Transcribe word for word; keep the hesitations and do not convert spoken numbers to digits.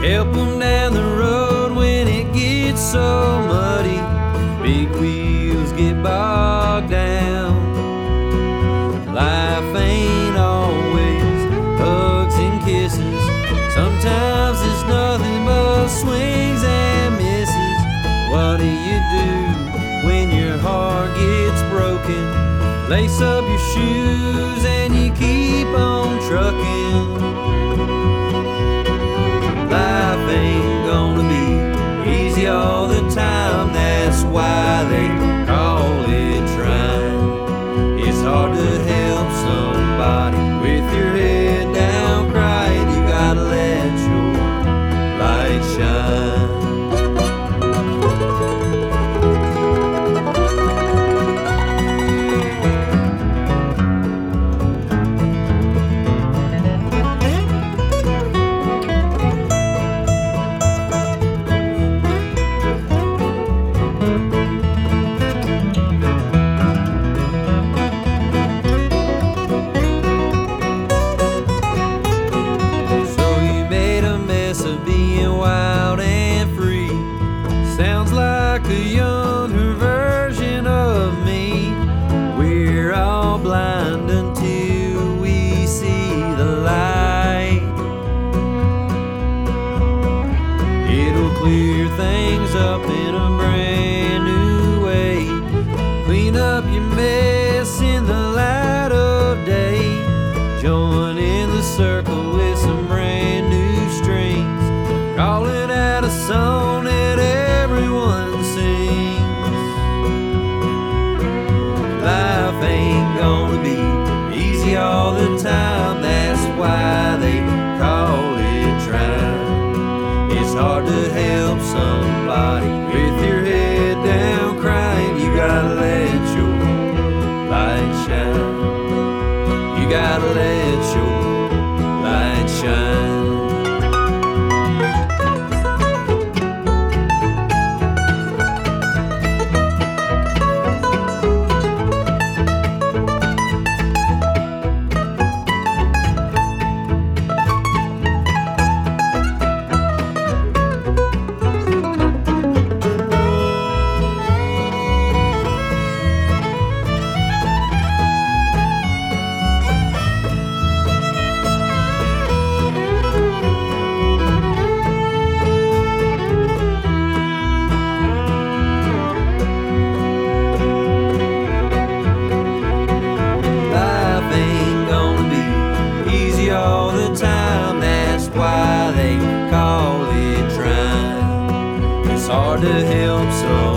Help them down the road when it gets so muddy. Big wheels get bogged down. Life ain't always hugs and kisses. Sometimes it's nothing but swings and misses. What do you do when your heart gets broken? Lace up your shoes and you keep on trucking. Life ain't gonna be easy all the time. That's why they call it trying. It's hard to help somebody with your head down crying. You gotta let your light shine. Of being wild and free. Sounds like a younger version of me. We're all blind until we see the light. It'll clear things up in a brand new way. Clean up your mess in the light of day. Join in the circle with some brand new strings. Calling out a song that everyone sings. Life ain't gonna be easy all the time. That's why they call it trying. It's hard to help somebody with your head down crying. You gotta let your light shine. You gotta let your light shine. All the time, that's why they call it trying. It's hard to help some